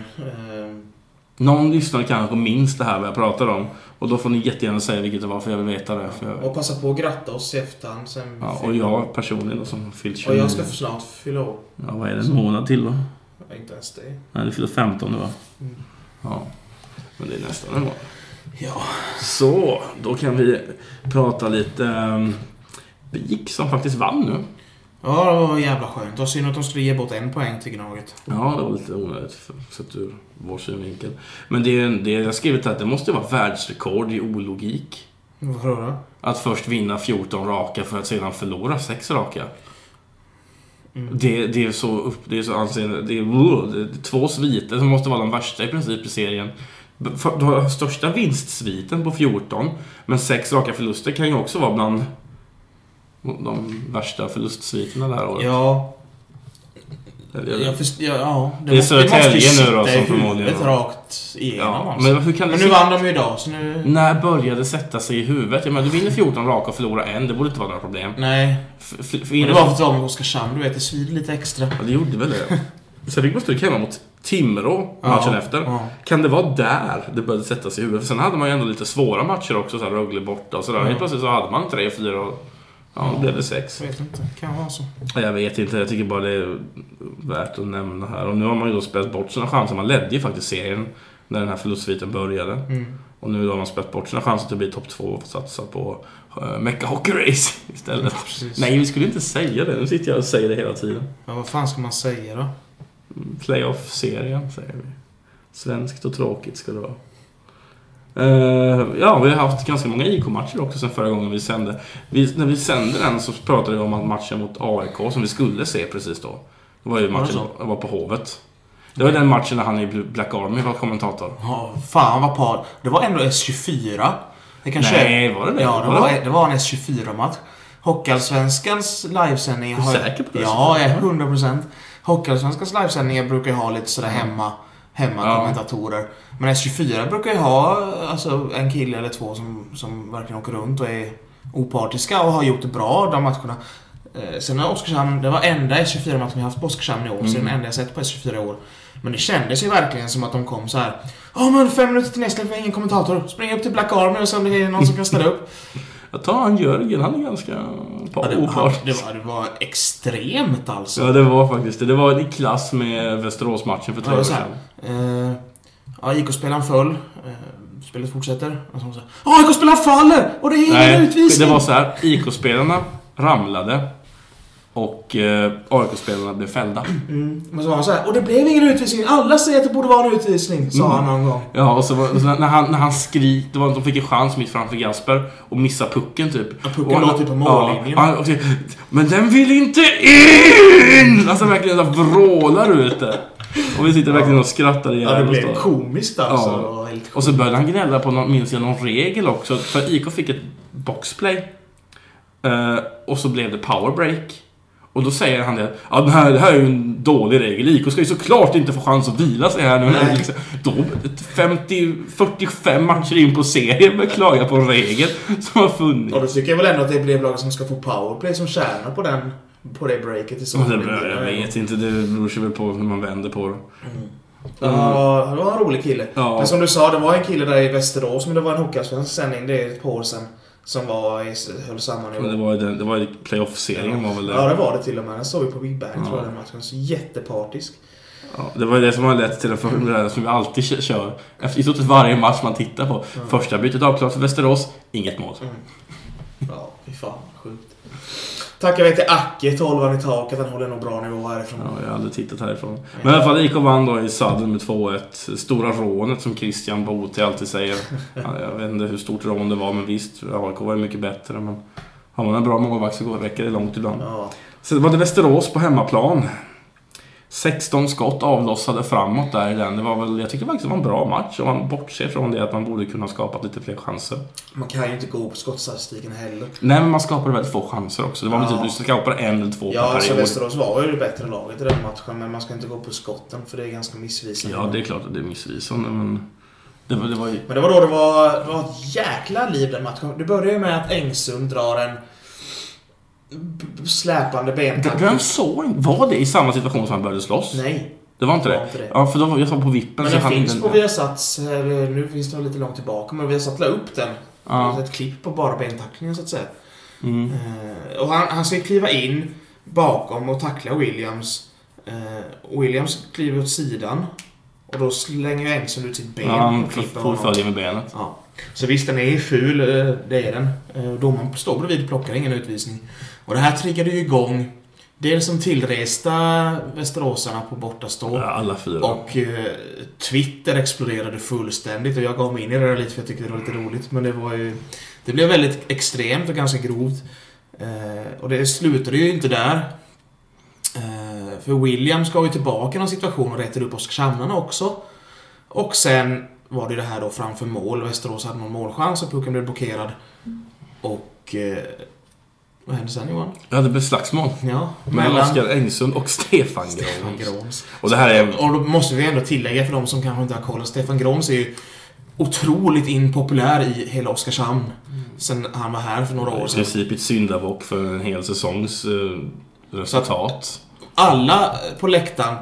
Någon lyssnare kanske minns det här vad jag pratar om. Och då får ni jättegärna säga vilket det var för jag vill veta det. För jag... Och passa på att gratta oss i efterhand. Sen ja, och jag personligen då, som fyllt tjugo. Och jag ska för snart fylla år. Ja, vad är det? En månad till då? Ja, inte ens det. Nej, det fyller femton nu va? Mm. Ja, men det är nästan en månad. Ja. Så, då kan vi prata lite um, Vik som faktiskt vann nu. Ja, det var jävla skönt. Och synd att de skulle ge bort en poäng till Gnaget. Ja, det var lite onödigt sett ur vår synvinkel. Men det, det jag skrivit att det måste vara världsrekord i ologik. Varför då? Att först vinna fjorton raka för att sedan förlora sex raka. Mm. Det, det är så upp, det är så anseende, det är, uh, det är två sviter som måste vara de värsta i princip i serien. Du har största vinstsviten på fjorton, men sex raka förluster kan ju också vara bland de värsta förlustsviterna där året. Ja. Jag först, ja, ja. Det, det är Södertälje nu då som förmodligen rakt igenom. Ja, men hur kan men nu vann de ju idag så nu... När började sätta sig i huvudet? Jag menar, du vinner fjorton raka och förlorar en. Det borde inte vara några problem. Nej. F- f- f- det var för att det var med Oskarshamn. Du vet, det svider lite extra. Ja, det gjorde väl det. Så det måste du känna mot Timrå matchen ja, efter. Ja. Kan det vara där det började sätta sig i huvudet? För sen hade man ju ändå lite svåra matcher också. Så här Rögle borta och sådär. Ja. Helt plötsligt så hade man tre, fyra och... Ja, det blev det sex. Jag vet inte, kan vara så. Jag vet inte, jag tycker bara det är värt att nämna här. Och nu har man ju då spelat bort sina chanser. Man ledde ju faktiskt serien när den här förlustsviten började. Mm. Och nu har man spelat bort sina chanser till att bli topp två och satsa på uh, Mecca Hockey Race istället. Ja, nej, vi skulle inte säga det. Nu sitter jag och säger det hela tiden. Ja, vad fan ska man säga då? Playoff-serien, säger vi. Svenskt och tråkigt ska det vara. Uh, ja, vi har haft ganska många I K-matcher också sen förra gången vi sände. Vi, när vi sände den så pratade vi om att matchen mot A I K som vi skulle se precis då. Det var ju matchen var, var på Hovet. Det var den matchen när han i Black Army var kommentator. Ja, fan vad par. Det var ändå S tjugofyra. Det kanske Nej, var det det? Ja, det var, det var en S tjugofyra-match. Hockeyallsvenskans livesändning har... Är du säker på det? Ja, jag är hundra procent. Hockeyallsvenskans livesändningar brukar ju ha lite sådär hemma... hemmakommentatorer. Ja. Men S tjugofyra brukar ju ha alltså, en kille eller två som, som verkligen åker runt och är opartiska och har gjort det bra de matcherna. Eh, sen har Oskarshamn, det var enda S tjugofyra-matchen vi haft på Oskarshamn i år, mm. så den enda jag sett på S tjugofyra i år. Men det kändes ju verkligen som att de kom så här. Ja, men fem minuter till nästa för ingen kommentator. Spring upp till Black Army och så blir det någon som kan ställa upp. Jag tar han Jörgen, han är ganska ja, det, han, det, var, det var extremt alltså. Ja, det var faktiskt det. Det var i klass med Västerås-matchen för två år sedan. Eh, ja, I K-spelaren föll. Eh, spelet fortsätter. Ja, I K-spelaren faller! Och det är ingen Nej, utvisning. Det var så här, I K-spelarna ramlade och eh, A I K-spelarna blev fällda. Mm. Men så var han så här, och det blev ingen utvisning. Alla säger att det borde vara en utvisning, sa mm. han någon gång. Ja, och så, var, så när han när han skrik, det var att de fick en chans mitt framför Gasper och missa pucken typ. Ja, pucken låg typ på mållinjen. Ja, och, men den vill inte in! Alltså verkligen så vrålar ut det. Och vi sitter ja. verkligen och skrattar igen. Ja, det blev komiskt alltså. Ja. Och så började han gnälla på någon, minns jag, någon regel också. För I K fick ett boxplay. Uh, och så blev det powerbreak. Och då säger han det, ja, det, här, det här är ju en dålig regel. I K ska ju såklart inte få chans att vila sig här nu. Liksom, då femtio fyrtiofem matcher in på serien med klaga på en regel som har funnits. Och då tycker jag väl ändå att det blir laget som ska få powerplay som tjänar på den på det breaket i så det, Jag vet inte, det beror sig väl på hur man vänder på det. Mm. Mm. Ja, det var en rolig kille. Ja. Men som du sa, det var en kille där i Västerås, men det var en hockeyallsvensk sändning, det är ett par år sedan, som var i, höll samman i Men det var ju den, det var ju playoff-serien var väl det. Ja, det var det till och med. Den såg vi på Big Bang, ja. tror jag, den matchen. Så jättepartisk. Ja, det var ju det som har lett till den förra som vi alltid kör. Efter i stort sett varje match man tittar på. Mm. Första bytet avklarat för Västerås, inget mål. Mm. Ja, fy fan, sjukt. Tackar vi till Acke, tolvan i taket. Han håller nog bra nivå härifrån. Ja, jag har aldrig tittat härifrån. Men i alla fall I K vann då i sadden med två ett. Stora rånet som Christian Bote alltid säger. Ja, jag vet inte hur stort rån det var, men visst, A I K var ju mycket bättre. Men har man en bra målvakt så räcker det långt ibland. Ja. Så det var det Västerås på hemmaplan. sexton skott avlossade framåt där i den. Det var väl, jag tycker faktiskt det var en bra match. Om man bortser från det att man borde kunna skapa lite fler chanser. Man kan ju inte gå på skottstatistiken heller. Nej, men man skapade väldigt få chanser också. Det var väl ja. typ du skapade en eller två ja, per period. Ja, så Västerås var ju det bättre laget i den matchen. Men man ska inte gå på skotten för det är ganska missvisande. Ja, det är klart att det är missvisande. Men det var, det var ju... Men det var då det var, det var ett jäkla liv den matchen. Det började med att Engsund drar en släpande bentackling. Vem såg? Var det i samma situation som han började slåss? Nej. Det var inte det? Var inte det. Ja, för då var jag så på vippen. Men så den han finns den... på Viasats, nu finns det lite långt tillbaka, men vi har satt upp den. Ja. Ett klipp på bara bentacklingen så att säga. Mm. Uh, och han, han ska kliva in bakom och tackla Williams. Uh, Williams kliver åt sidan. Och då slänger Engsund ut sitt ben. Ja, han och klipper får följa med benet. Ja. Så visst, den är ful, det är den. Domaren står bredvid och plockar ingen utvisning. Och det här triggade ju igång dels som tillresta västeråsarna på bortastå. Ja, alla fyra. Och eh, Twitter exploderade fullständigt. Och jag gav mig in i det där lite för jag tyckte det var lite roligt. Men det var ju... Det blev väldigt extremt och ganska grovt. Eh, och det slutade ju inte där. Eh, för Williams gav ju tillbaka någon situation och rättade upp Oskarshamnarna också. Och sen var det det här då framför mål. Västerås hade någon målchans och pucken blev blockerad. Och... Eh, vad hände sen, Johan? Ja, det blev slagsmål. Ja, mellan Oskar Engsund och Stefan, Stefan Gråns. Och det här är... Och då måste vi ändå tillägga för de som kanske inte har kollat. Stefan Gråns är ju otroligt impopulär i hela Oskarshamn. Mm. Sen han var här för några år sedan. I princip ett syndabock för en hel säsongs eh, resultat. Alla på läktaren,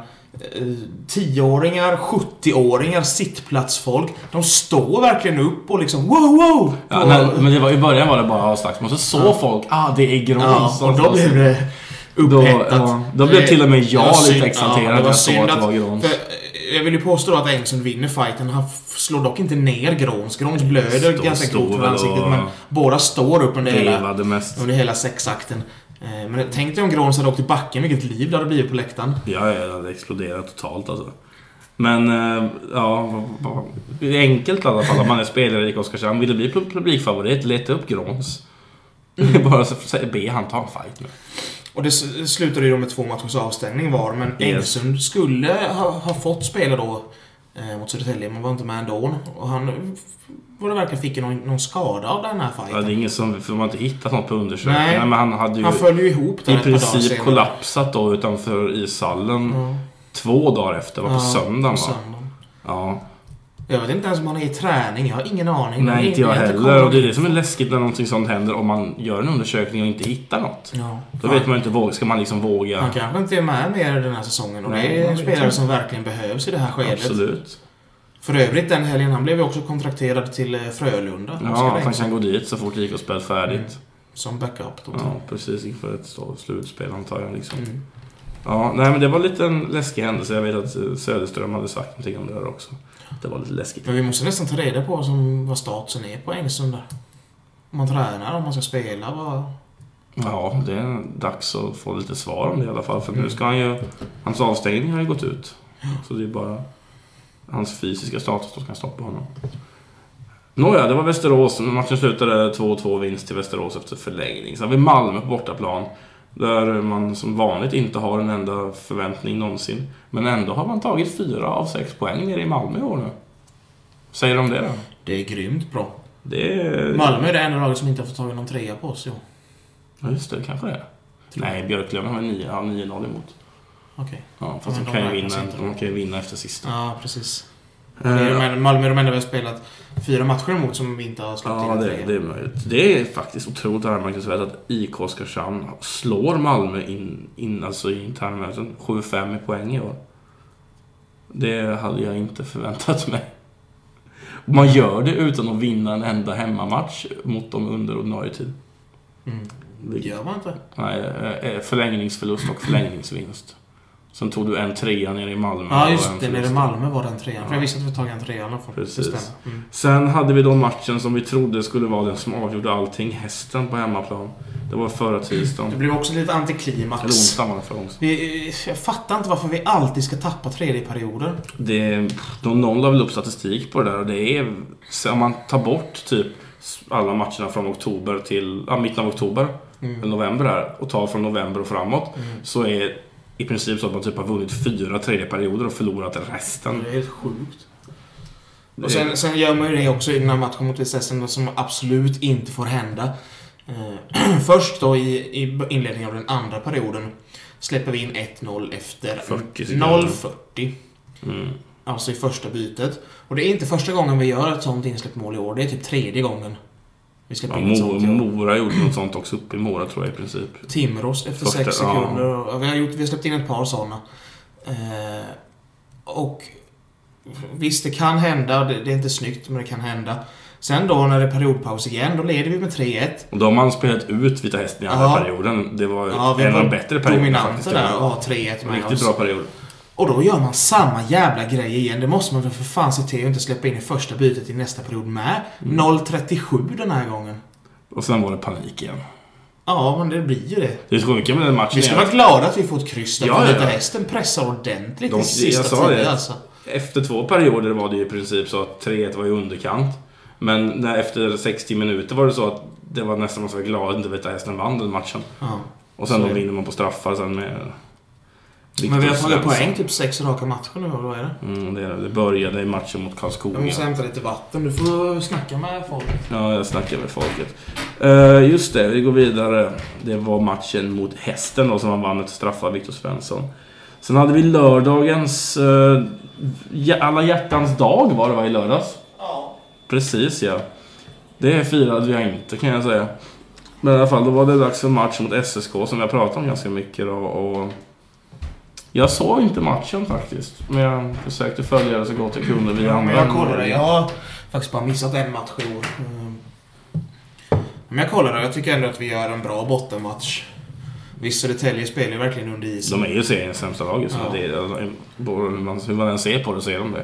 tioåringar, sjuttioåringar, sittplatsfolk, de står verkligen upp och liksom wow wow. Ja, när, men det var, i början var det bara slagsmål. Så såg ja. folk, ah det är Gråns. Ja, och då blev det upphettat. Då, ja, då blev till och med jag synd, lite exalterad. Ja, jag såg att det var Gråns. Jag vill ju påstå att Engsund vinner fighten. Han slår dock inte ner Gråns. Gråns blöder stå, ganska grovt för ansiktet. Men båda står upp under hela, under hela sexakten. Men tänk dig om Gråns hade åkt i backen, vilket liv det hade blivit på läktaren. Ja, det hade exploderat totalt alltså. Men ja, det är enkelt i alla fall om man är spelare i Oskarshamn. Vill det bli publikfavorit, leta upp Gråns. Mm. Bara så be han ta en fight nu. Och det slutade ju då med två matchers avstängning var. Men yes. Engsund skulle ha, ha fått spela då eh, mot Södertälje, men var inte med ändå. Och han, vad det verkar, fick någon, någon skada av den här fighten. Ja, det är ingen som, för man har inte hittat något på undersökningen. Nej, men han hade ju han föll ju ihop där i princip kollapsat då utanför ishallen mm. två dagar efter, var på ja, söndagen, på va? söndagen. Ja. Jag vet inte ens om han är i träning, jag har ingen aning. Nej, inte jag heller. Och det är det som är läskigt när någonting sånt händer. Om man gör en undersökning och inte hittar något. Ja, då vet man inte, ska man liksom våga. Han kanske inte är med mer den här säsongen. Och nej, det är en spelare inte. Som verkligen behövs i det här skedet. Absolut. För övrigt den helgen, han blev ju också kontrakterad till Frölunda. Ja, han kan gå dit så fort det gick och spela färdigt. Mm. Som backup då. Ja, precis. Inför ett slutspel antar jag liksom. Mm. Ja, nej men det var lite en läskig händelse. Jag vet att Söderström hade sagt någonting om det där också. Det var lite läskigt. Men vi måste nästan ta reda på som, vad statusen är på Engsund där. Om man tränar, om man ska spela, vad... Ja, det är dags att få lite svar om det i alla fall. För mm. nu ska han ju... Hans avstängning har ju gått ut. Ja. Så det är bara hans fysiska status som kan stoppa honom. Nåja, det var Västerås. Matchen slutade två två vinst till Västerås efter förlängning. Så har vi Malmö på bortaplan. Där man som vanligt inte har en enda förväntning någonsin. Men ändå har man tagit fyra av sex poäng nere i Malmö i år nu. Säger de det då? Det är grymt bra. Det är... Malmö är det enda laget som inte har fått tagit någon trea på oss, jo. Ja, just det, kanske det är. Nej, Björklöven har nio noll emot. Okej. Okay. Ja, fast de, de kan ju vinna, de kan ju vinna efter sista. Ja, precis. Uh, det är de, Malmö är de enda vi har spelat fyra matcher emot som vi inte har släppt ja, in. Ja, det, det är möjligt. Det är faktiskt otroligt anmärkningsvärt att I K Oskarshamn slår Malmö in, in alltså i internmöten sju fem i poäng i år. Det hade jag inte förväntat mig. Man gör det utan att vinna en enda hemmamatch mot dem under ordinarie tid. Mm. Det gör man inte. Nej, förlängningsförlust och förlängningsvinst. Sen tog du en trea nere i Malmö. Ja, just det. Nere i Malmö var den trean. Ja. För jag visste att vi tog en trean. Precis. Mm. Sen hade vi då matchen som vi trodde skulle vara den som avgjorde allting. Hästen på hemmaplan. Det var förra tisdagen. Det blev också lite antiklimax. Eller onsdag var det för onsdag. Vi, jag fattar inte varför vi alltid ska tappa tredje perioder. Det, de noll har väl upp statistik på det där. Och det är, om man tar bort typ alla matcherna från oktober till ja, mitten av oktober. Mm. Eller november här. Och tar från november och framåt. Mm. Så är i princip så att man typ har vunnit fyra tredje perioder och förlorat resten. Det är helt sjukt. Och sen, sen gör man ju det också i den här matchen mot S S som absolut inte får hända. Eh, först då i, i inledningen av den andra perioden släpper vi in ett noll efter noll fyrtio. Mm. Alltså i första bytet. Och det är inte första gången vi gör ett sånt insläppmål i år. Det är typ tredje gången. Vi släpper ja, in ett sånt i år. Mora gjorde något sånt också uppe i Mora tror jag i princip. Timrås efter första, sex sekunder. Ja. Vi, har gjort, vi har släppt in ett par sådana. Eh, och visst, det kan hända. Det, det är inte snyggt, men det kan hända. Sen då när det är periodpaus igen, då leder vi med tre ett. Och då har man spelat ut Vita Hästen i andra ja. perioden. Det var ja, en av de bättre perioderna faktiskt. Där och ha tre ett med riktigt oss. Bra period. Och då gör man samma jävla grej igen. Det måste man väl för fan se till att inte släppa in i första bytet i nästa period med. Mm. noll trettiosju den här gången. Och sen var det panik igen. Ja, men det blir ju det. Det är så mycket med den matchen. Vi ska vara glada att vi får ett kryss där. Ja, för ja. Vita Hästen pressar ordentligt de, i sista tiden alltså. Efter två perioder var det ju i princip så att tre ett var i underkant. Men när efter sextio minuter var det så att det var nästan så glad att inte Vita Hästen vann den matchen. Ja. Och sen så då vinner man på straffar sen med Victor. Men vi har tagit poäng typ sex raka matcher nu, eller vad är det? Mm, det, är det. det började i matchen mot Karlskoga. Jag måste hämta lite vatten, du får snacka med folket. Ja, jag snackar med folket. Uh, just det, vi går vidare. Det var matchen mot Hästen då, som man vann ett straffar Victor Svensson. Sen hade vi lördagens uh, alla hjärtans dag var det var i lördags. Ja. Precis, ja. Det firade vi inte, kan jag säga. Men i alla fall, då var det dags för match mot S S K som jag pratat om ganska mycket då, och jag såg inte matchen faktiskt, men jag försökte följa det så gott jag kunde via ja, andra. Jag kollade, jag har faktiskt bara missat en match i år. Men jag kollade, jag tycker ändå att vi gör en bra bottenmatch. Visst, Södertälje spelar ju verkligen under isen. De är ju seriens sämsta lag, så ja. det är, alltså, hur man än ser på det ser de det.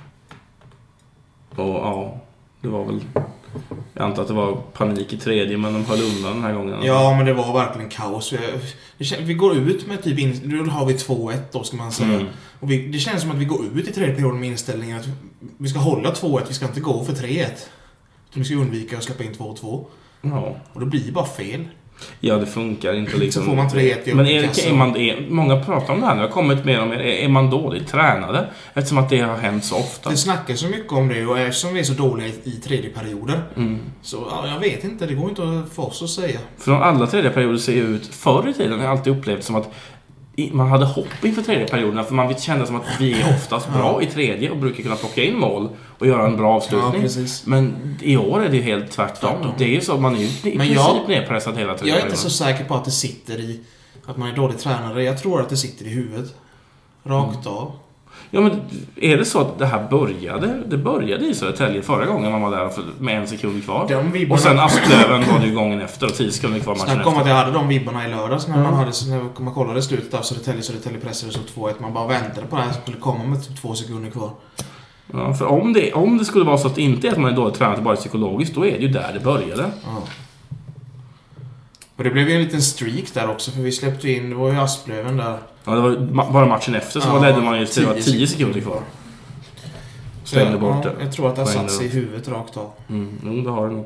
Och ja, det var väl... Jag antar att det var panik i tredje, men de höll undan den här gången. Ja, men det var verkligen kaos. Vi, vi går ut med typ... In, då har vi två ett då, ska man säga. Mm. Och vi, det känns som att vi går ut i tredje perioden med inställningen att vi ska hålla två ett. Vi ska inte gå för tre ett. Vi ska undvika att släppa in två två. Ja. Och då blir det bara fel. Ja, det funkar inte liksom. Så får man tre ett. Men är, är man, är, många pratar om det här nu. Jag har kommit med om är, är man dåligt tränade? Eftersom att det har hänt så ofta. Det snackar så mycket om det, och eftersom vi är så dåliga i, i tredje perioder. Mm. Så ja, jag vet inte, det går inte för oss att säga. För alla tredje perioder ser ut förr i tiden har jag alltid upplevt som att man hade hopp inför tredje perioderna, för man kände som att vi är oftast bra ja. i tredje och brukar kunna plocka in mål och göra en bra avslutning. Ja, men i år är det helt tvärtom. tvärtom. Det är ju så att man är i men princip jag, nedpressad hela tiden. Jag är inte så säker på att det sitter i att man är dålig tränare. Jag tror att det sitter i huvudet. Rakt mm. av. Ja, men är det så att det här började det började i Södertälje förra gången man var där för, med en sekund kvar. Vibbarna... Och sen Asplöven var det ju gången efter och tio sekunder kvar matchen efter. Snacka om att jag hade de vibbarna i lördags när mm. man hade när man kollade slutet av Södertälje Södertälje pressade så två ett. Man bara väntade på det här, skulle komma med typ två sekunder kvar. Ja, för om det, om det skulle vara så att det inte är att man är dåligt tränad bara psykologiskt, då är det ju där det började. Ja. Och det blev ju en liten streak där också, för vi släppte in, det var ju Asplöven där. Ja, det var bara matchen efter så ja, ledde man ju till tio sekunder kvar. Stängde bort ja, det. Jag tror att det har satt sig i huvudet rakt av. Mm, jo, det har det nog.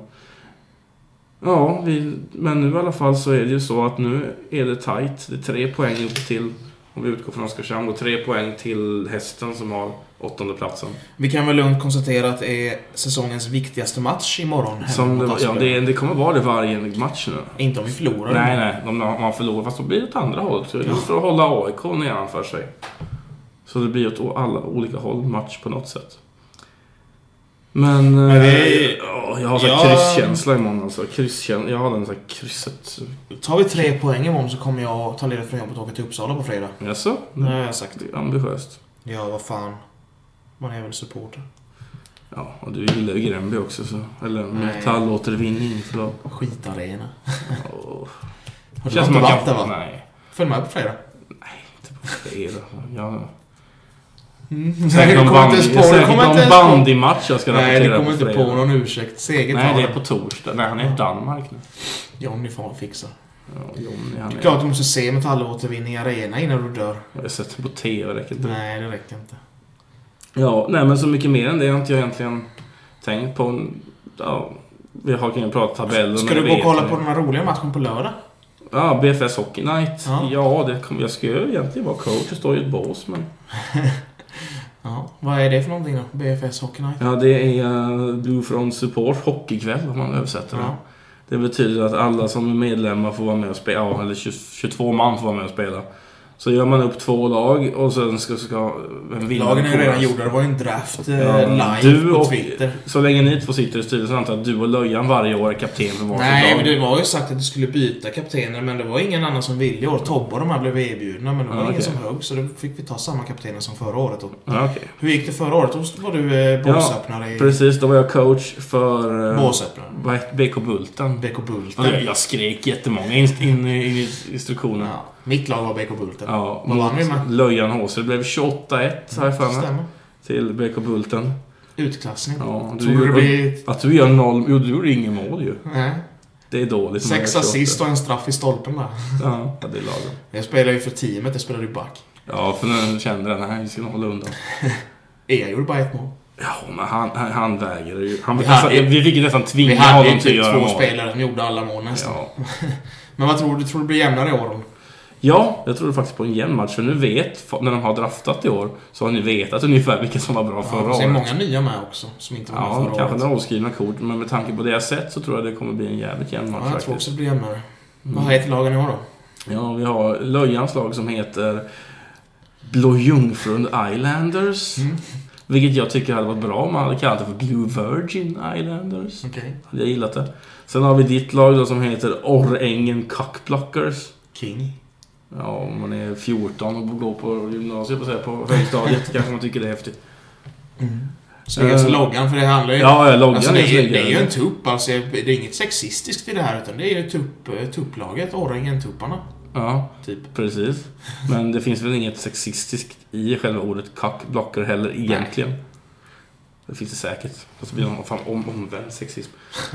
Ja, vi, men nu i alla fall så är det ju så att nu är det tight. Det är tre poäng upp till, om vi utgår från Oskarshamn, och tre poäng till Hästen som har åttonde platsen. Vi kan väl lugnt konstatera att det är säsongens viktigaste match imorgon. Som det, ja, det, det kommer vara det varje match nu. Inte om vi förlorar. Nej, nej. Om man förlorar, fast då blir det åt andra hållet. Så just för att hålla A I K nedanför sig. Så det blir åt alla olika håll match på något sätt. Men, Men det, äh, jag har så ja, krysskänsla imorgon alltså. Krysskänsla, jag har den så här krysset. Tar vi tre poäng imorgon så kommer jag ta ledigt från jobbet och åka till Uppsala på fredag. Jaså? Det har jag sagt. Det är ambitiöst. Ja, vad fan. Man är väl supporter. Ja, och du gillar ju Gränby också så. Eller metallåtervinning, förlåt. Skitarena. Oh. Har du inte varit där, va? Nej. Följ med på fredag. Nej, inte på fredag. Jag... Mm. Säkert någon band, säkert bandymatch jag ska rapportera. Nej, det kommer inte på någon ursäkt. Seget. Nej, det är på torsdag. Nej, han är i Danmark nu. Johnny får fixa. Ja, Johnny, han det är är... klart du måste se metallåtervinning i arena innan du dör. Jag har sett på tv, räcker inte. Nej, det räcker inte. Ja, nej men så mycket mer än det har inte jag egentligen tänkt på. Ja, vi har kunnat prata tabeller. Ska du gå och kolla på den här roliga matchen på lördag? Ja, B F S Hockey Night. Ja, ja det kom, jag ska ju egentligen vara coach och stå i ett bås, men... Ja, vad är det för någonting då? B F S Hockey Night? Ja, det är uh, Blue Front Support hockeykväll om man översätter det. Ja. Det betyder att alla som är medlemmar får vara med och spela, ja, eller tjugotvå man får vara med och spela. Så gör man upp två lag och sen ska, ska en vinnare. Lagen är ju redan gjorda, det var ju en draft eh, ja, live du på och, Twitter. Så länge ni två sitter i styrelsen antar att du och Löjan varje år är kapten för varsitt Nej, lag. men det var ju sagt att du skulle byta kaptener, men det var ingen annan som ville i år. Tobbe och de här blev erbjudna, men det var ja, ingen okay. som högg, så då fick vi ta samma kaptener som förra året då. Ja, okay. Hur gick det förra året? Då var du eh, båsöppnare i... Precis, då var jag coach för eh, båsöppnare. B K Bulten. B K Bulten. Ja, jag skrek jättemånga in, in i instruktioner. Ja, mitt lag var B K Bulten. Ja, vad vann vi med? Löjan H C. Det blev tjugoåtta ett har jag för mig. Stämmer. Till B K Bulten. Utklassning. Ja, du, tror du det blir... Att du gör noll... Jo, du gjorde ingen mål ju. Nej. Det är dåligt. Sex assist och en straff i stolpen där. Ja, det är lagom. Jag spelar ju för teamet, jag spelar ju back. Ja, för när jag kände den här, vi ska hålla undan. Jag gjorde bara ett mål. Ja, men han, han, han väger ju. Han, vi, alltså, hade, vi fick ju nästan tvinga vi hade honom till att typ göra två mål. spelare som gjorde alla mål nästan. Ja. Men vad tror du? Tror du det blir jämnare i år? Ja, jag tror faktiskt på en jämn match. För nu vet, när de har draftat i år, så har ni vetat ungefär vilka som var bra förra året. Ja, det är många nya med också, som inte var med ja, förra året. Ja, kanske några oskrivna kort. Men med tanke på det jag sett så tror jag det kommer bli en jävligt jämn match. Ja, jag faktiskt. tror också det blir jämnare. Mm. Vad heter lagen i år då? Ja, vi har Löjans lag som heter Blå Jungfrun Islanders. Mm. Vilket jag tycker hade varit bra om man hade kallat det för Blue Virgin Islanders. Okej. Okay. Hade jag gillat det. Sen har vi ditt lag då som heter Orrängen Cockblockers. King. Ja, om man är fjorton och går på gymnasiet på, på högstadiet kanske man tycker det är häftigt. Mm. Snyggaste uh, loggan, för det handlar ju... Ja, ja loggan alltså, är det, är, det är ju en tupp, alltså det är inget sexistiskt i det här, utan det är ju tupp, tupplaget, Orrängen-tupparna. Ja, typ. Precis. Men det finns väl inget sexistiskt i själva ordet cockblocker heller egentligen. Nej. Det finns det säkert. Fast det blir någon fan om, omvänd sexism.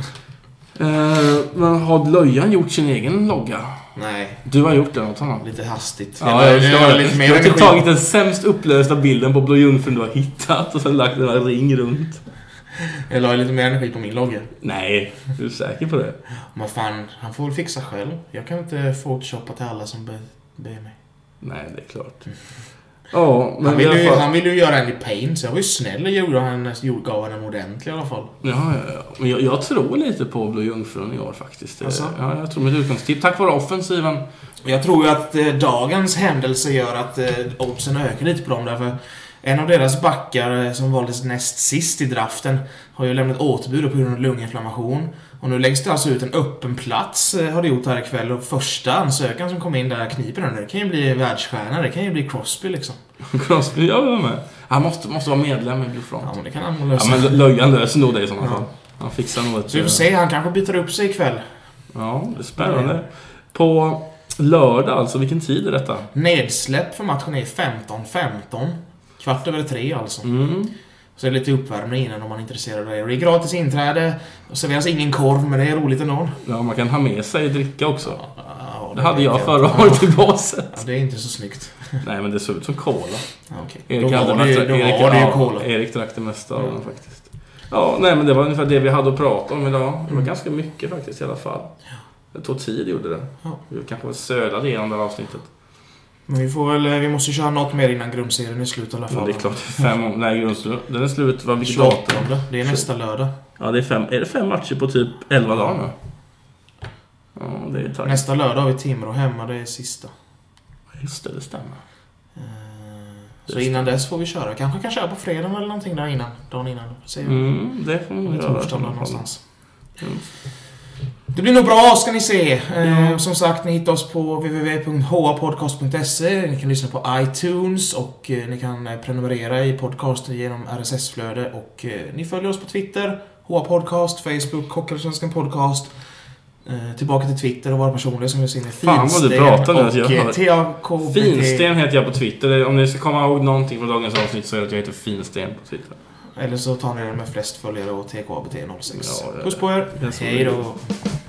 uh, men har Löjan gjort sin egen logga? Nej. Du har gjort den åt honom. Lite hastigt. Ja, jag, jag, jag, lite mer jag har typ tagit den sämst upplösta bilden på Blå Jungfrun du har hittat och sen lagt den här ring runt. Jag la lite mer energi på min logga. Nej, du är säker på det? Men fan, han får väl fixa själv. Jag kan inte photoshoppa till alla som ber, ber mig. Nej, det är klart. Ja, men han ville ju, fall... han ville ju göra en i paint, så jag var ju snäll och gjorde han, gav han en ordentlig i alla fall. Ja, ja, ja. Men jag, jag tror lite på Blå Jungfrun i år faktiskt. Alltså? Ja, jag tror med utgångstipp. Tack vare offensiven. Jag tror ju att eh, dagens händelse gör att eh, oddsen ökar lite på dem, därför en av deras backar eh, som valdes näst sist i draften har ju lämnat återbud på grund av lunginflammation. Och nu läggs det alltså ut en öppen plats, eh, har det gjort här ikväll. Och första ansökan som kom in där kniper den. Det kan ju bli världsstjärna, det kan ju bli Crosby liksom. Crosby, jag är med. Han måste, måste vara medlem i Blue Front. Ja, men det kan han lösa. Ja, men Löjan löser nog det i sådana ja. fall. Han fixar nog ett... Så vi får se, han kanske byter upp sig ikväll. Ja, det är spännande. Mm. På lördag alltså, vilken tid är detta? Nedsläpp för matchen är femton femton. Kvart över tre alltså. Mm. Så är det lite uppvärmning innan om man är intresserad av det. Och det är gratis inträde. Och serveras ingen korv, men det är roligt ändå. Ja, man kan ha med sig dricka också. Ja, ja, det, det hade jag förra ja. året i baset. Ja, det är inte så snyggt. Nej, men det såg ut som cola. Ja, okay. Erik då hade var det, mest, då Erik, var det ju ja, cola. Erik drack det mesta av den faktiskt. Ja, nej, men det var ungefär det vi hade att prata om idag. Det var mm. ganska mycket faktiskt i alla fall. Det tog tid, gjorde det. Ja. Vi kanske var sölade igenom det här avsnittet. Men vi får väl, vi måste köra något mer innan grundserien är slut i alla fall. Men det är klart, fem, nej, grundserien, den är slut, vad vilket datum? Det är nästa lördag. Ja, det är fem, är det fem matcher på typ elva dagar nu? Ja, det är tack. Nästa lördag har vi Timrå hemma, det är sista. Just det, det stämmer. Uh, så innan dess får vi köra. Kanske kan köra på fredag eller någonting där innan, dagen innan. Se mm, det får man göra. Torsdag någonstans. Mm. Det blir nog bra, ska ni se. Eh, Ja. Som sagt, ni hittar oss på w w w punkt h a podcast punkt s e. Ni kan lyssna på iTunes och eh, ni kan eh, prenumerera i podcaster genom R S S-flöde. Och eh, ni följer oss på Twitter, H A Podcast, Facebook, Hockeyallsvenskan Podcast. Eh, tillbaka till Twitter och vara personlig som vi ser med Fan, vad du pratar nu, att jag och eh, hör. T A K B T. Finsten heter jag på Twitter. Om ni ska komma ihåg någonting från dagens avsnitt så är det att jag heter Finsten på Twitter. Eller så tar ni det med flest följare och T K B T noll sex. Ja, ja, Puss på er. ja. Hej då.